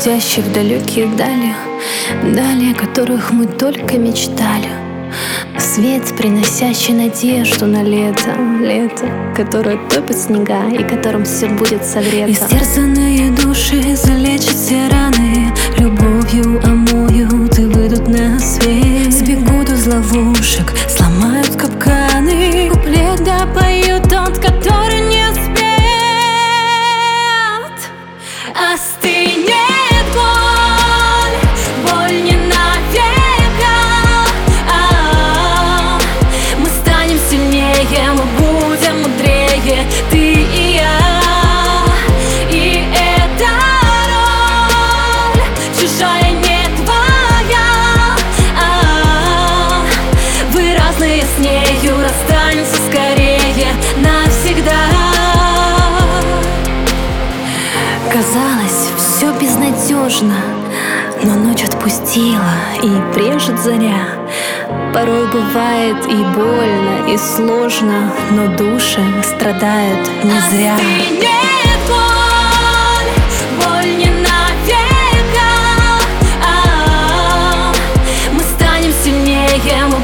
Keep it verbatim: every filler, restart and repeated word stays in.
уходящие в далекие дали, дали, о которых мы только мечтали. Свет, приносящий надежду на лето, лето, которое топит снега и которым все будет согрето. Истерзанные души залечат все раны, любовью омоют и выйдут на свет. Сбегут из ловушек, сломают капканы, куплет допоют тот, который не успеет. Остынет боль, боль не навека. А-а-а. Мы станем сильнее, мы будем мудрее, ты и я. И эта роль чужая, не твоя. А-а-а. Вы разные с нею, расстанемся скорее навсегда. Казалось, все безнадежно, но ночь отпустила и брежет заря. Порой бывает и больно, и сложно, но души страдают не зря. Остынет боль, боль не навека. А-а-а. Мы станем сильнее, мы